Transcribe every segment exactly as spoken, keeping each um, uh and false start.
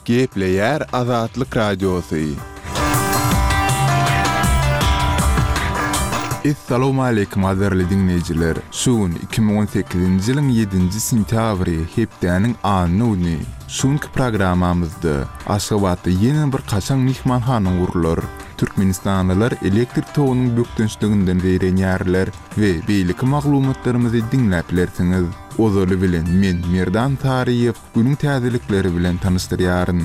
Gepleyer Azatlyk Radiosu. Assalamu alaykum azarly dinleyijiler. Şuun iki bin on sekizinji ýylyň ýedinji sentýabry hepdeniň anyny. Şuňky programamyzda Aşgabatda ýene bir kaçan mihmanhana gurulur. Türkmenistanlylar elektrik togynyň bökdünçliginden beýrenýärler we beýleki maglumatlarymyzy dinläplersiňiz. Ozoly bilen men Merdan Tariýew günüň täzelikleri bilen tanışdyrýaryn.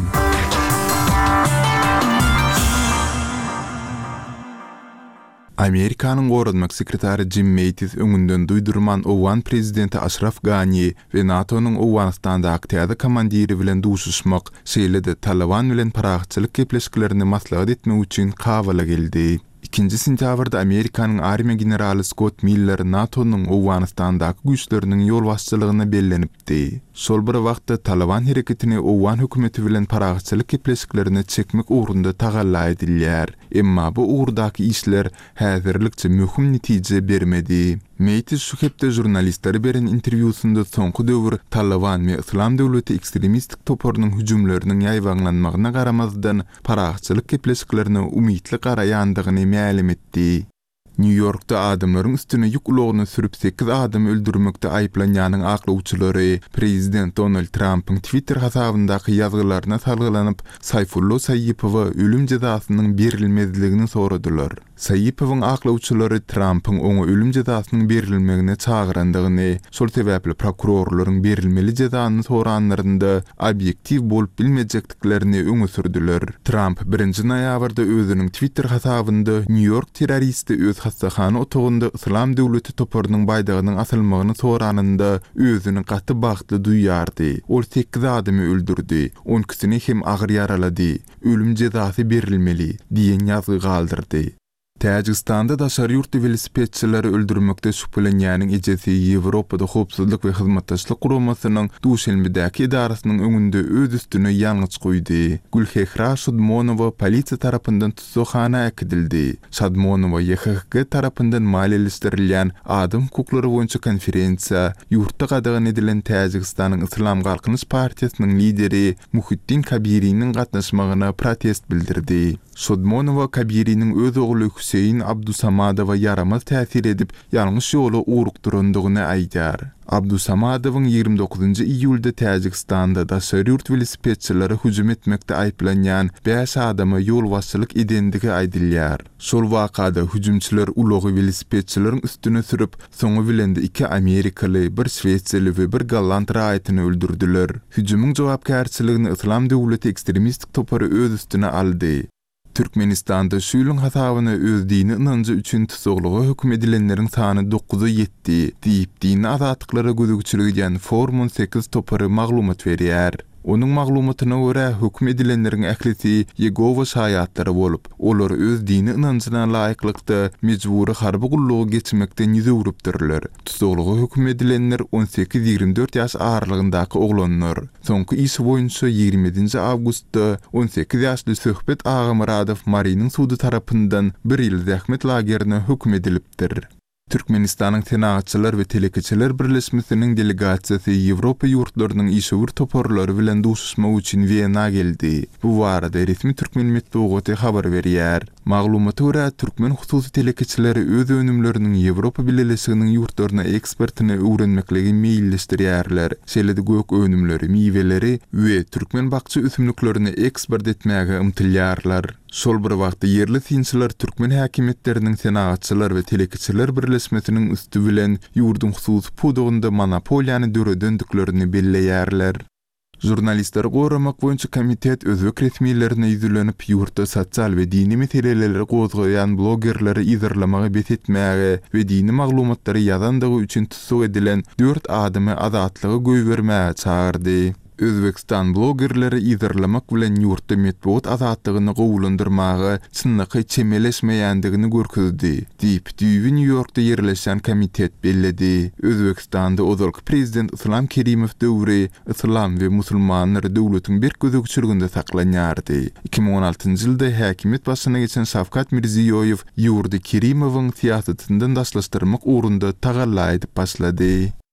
Amerikanyň Gorunmak sekretary Jim Mattis öňünden duýdurman Owan prezidenti Ashraf Ghani we NATO'nun Owanistandaky täze komandiri bilen duşuşmak, şeýle-de Taliban bilen paragçylyk gepleşiklerini maslahat etmek üçin kabula geldi. ikinji sentýabrda Amerikanyň armiýa generaly Scott Miller NATO'nun Owanistandaky güýçleriniň ýol başçylygyna bellenipdi. Şol bir wagtda Taliban hereketini Owan hökümeti bilen paragçylyk gepleşiklerini çekmek ugrunda tagalla edilýär. Emma bu ugrdaky işler häzirlikçe möhüm netije bermedi. Mattis şu hepde jurnalistlere beren interwýusunda soňky döwür Taliban we Islam döwleti ekstremistik toporynyň hüjümleriniň ýaýwanlanmagyna garamazdan paragçylyk gepleşiklerine umytly garaýandygyny ma'lum etdi. New York'ta adamlaryň üstüne ýük ulogyny sürüp sekiz adam öldürmekde aýplanýanyň aklawçylary prezident Donald Trump'yň Twitter hasabyndaky ýazgylanyna salgylanyp Sayfullo Sayyipowa ölüm jazasynyň berilmezligini soradylar. Sayyipowyň aklawçylary Trump'yň oňa ölüm jazasynyň berilmegine çagyrandygyny, şol sebäpli prokurorlaryň berilmeli jazany soranlarynda obyektiv bolup bilmejekliklerini öňe sürdüler. Trump birinji noýabrda özüniň Twitter hasabynda New York terroristi öz hassahana otogunda Islam döwleti toporynyň baýdagynyň asylmagyny soranynda özüni gaty bagtly duýardy. Ol sekiz adamy öldürdi, on ikisini hem agyr yaralady. Ölüm jazasy berilmeli diýen ýazgy galdyrdy. Täjikistanda daşary ýurt velosipedçileri öldürmekde şüphelenýäniň ejesi Ýewropada howpsuzlyk we hyzmatdaşlyk guramasynyň Duşelmedäki idarasynyň öňünde öz üstüne ýalňyç goýdy. Gülhehra Şudmonowa polisiýa tarapyndan tutsakhana ekdildi. Şudmonowa Y H G tarapyndan maliýeleşdirilýän adam hukuklary boýunça konferensiýa ýurtda gadagan edilen Täjikistanyň Islam Galkynyş partiýasynyň lideri Muhiddin Kabiriniň gatnaşmagyna protest bildirdi. Şudmonowa Kabiriniň öz ogly Hüseyin Abdusamadowa yaramaz täsir edip ýalňyş ýola urukdurandygyny aýdýar. Abdusamadowyň ýygrimi dokuzynjy iýulda Täjikistanda daşary ýurt velosipedçileri hüjüm etmekde aýplanýan beş adama ýol başçylyk edendigi aýdylýar. Şol wakada hüjümçiler ulogy velosipedçileriň üstüne sürüp, soňy bilende iki Amerikaly, bir Şwetseli we bir Golland raýatyny öldürdiler. Hüjümüň jogapkärçiligini Islam döwleti ekstremistik topory öz üstüne aldy. Türkmenistanda şu ýylyň hasabyna öz dini ynanjy üçin tutukluga hökm edilenleriň sany dokuza ýetdi diýip dini azatlyklary gözükçüligi diýen Forum on sekiz topory maglumat berýär. Onuň maglumatyna görä hökm edilenleriň ählisi Ýegowa şaýatlary bolup, olar öz dini ynanjyna laýyklykda mejburi harby gullugy geçmekden ýüzüripdirler. Tutukluga hökm edilenler on sekiz ýygrimi dört ýaş aralygyndaky oglanlar. Soňky iş boýunça ýygrimi awgustda on sekiz ýaşly Söhbet Agamadow Marynyň sudy tarapyndan bir ýyl zähmet lagerine hökm edilipdir. Türkmenistanyň Senatçylar we Telekeçiler Birleşmesiniň delegasiýasy Ýewropa ýurtlarynyň işgür toporlary bilen duşuşmak üçin Wienaga geldi. Bu barada resmi türkmen medeniýeti habar berýär. Maglumata görä türkmen hususy telekeçileri öz önümleriniň Ýewropa Birleşiginiň ýurtlaryna ekspertini öwrenmekligi meýilleşdirýärler. Şeýle-de gök önümleri, miweleri we türkmen bakçy üsümliklerini ekspert etmäge ymtylýarlar. Şol bir wagtda yerli sinçiler türkmen häkimetleriniň senatçylar we telekeçiler birleşmesiniň üstü bilen ýurdun hususy pudugynda monopoliýany döredendiklerini belleýärler. Jurnalistler goramak boýunça komitet özbek resmiýetlerine ýüzlenip ýurtda sosial we dini meseleleri gozgaýan blogerleri izarlamagy betetmäge we dini maglumatlary ýazandygy üçin tutuk edilen dört adamy azatlygy göýbermäge çağırdy. Özbekistan blogerleri izarlamak bilen ýurtda medeniýet azatlygyny gowulandyrmagy çynlygy çemeleşmeýändigini görkezdi diýip düýbi New York'da ýerleşen komitet belledi. Özbekistanda ozalky prezident Islam Kerimow döwri Islam we musulmanlar döwletiň bir gözükçüliginde saklanýardy. iki bin on altynjy ýylda häkimet başyna geçen Şavkat Mirziýoýew ýurdy Kerimowyň siýasatinden daşlaşdyrmak ugrunda tagalla edip başlady.